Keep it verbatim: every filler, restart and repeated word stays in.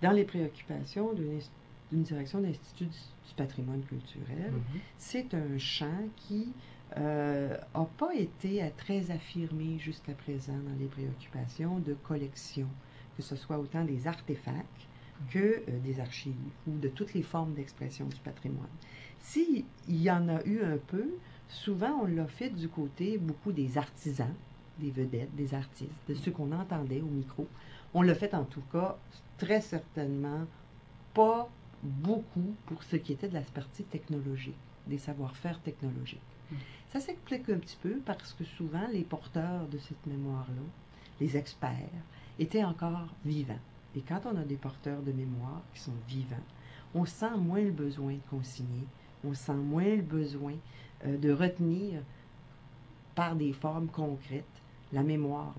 dans les préoccupations d'une d'une direction d'Institut du, du patrimoine culturel, mm-hmm. c'est un champ qui n'a euh, pas été euh, très affirmé jusqu'à présent dans les préoccupations de collection, que ce soit autant des artefacts que euh, des archives ou de toutes les formes d'expression du patrimoine. S'il y en a eu un peu, souvent on l'a fait du côté beaucoup des artisans, des vedettes, des artistes, de ceux qu'on entendait au micro. On l'a fait en tout cas très certainement pas beaucoup pour ce qui était de la partie technologique, des savoir-faire technologiques. Mmh. Ça s'explique un petit peu parce que souvent les porteurs de cette mémoire-là, les experts, étaient encore vivants. Et quand on a des porteurs de mémoire qui sont vivants, on sent moins le besoin de consigner, on sent moins le besoin euh, de retenir par des formes concrètes la mémoire